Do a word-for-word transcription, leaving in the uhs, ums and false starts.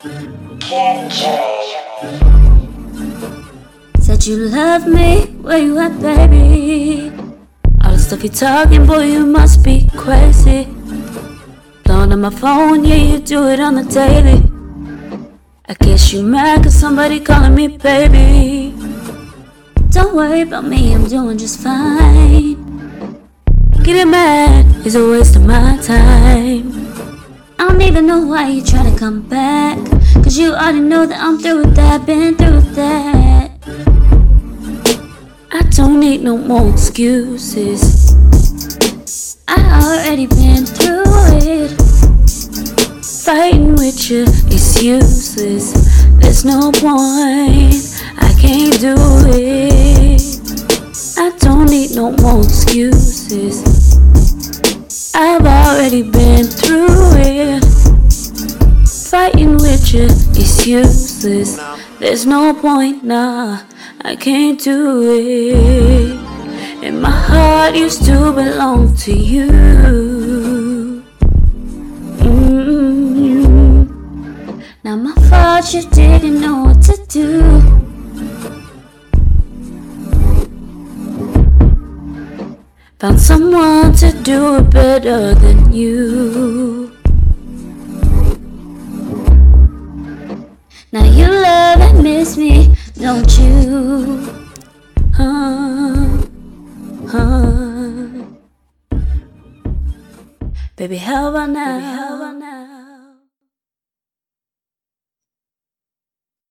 Said you love me, where you at, baby? All the stuff you talking, boy, you must be crazy. Blowing on my phone, yeah, you do it on the daily. I guess you mad cause somebody calling me baby. Don't worry about me, I'm doing just fine. Getting mad is a waste of my time. I don't even know why you try to come back, cause you already know that I'm through with that, been through with that. I don't need no more excuses, I already been through it. Fighting with you is useless, there's no point, I can't do it. I don't need no more excuses, I've already been through it. Fighting with you is useless, there's no point, nah, I can't do it. And my heart used to belong to you. Mm-hmm. Now my fault, you didn't know what to do. Found someone to do it better than you. Now you love and miss me, don't you? Huh, huh. Baby, how about now?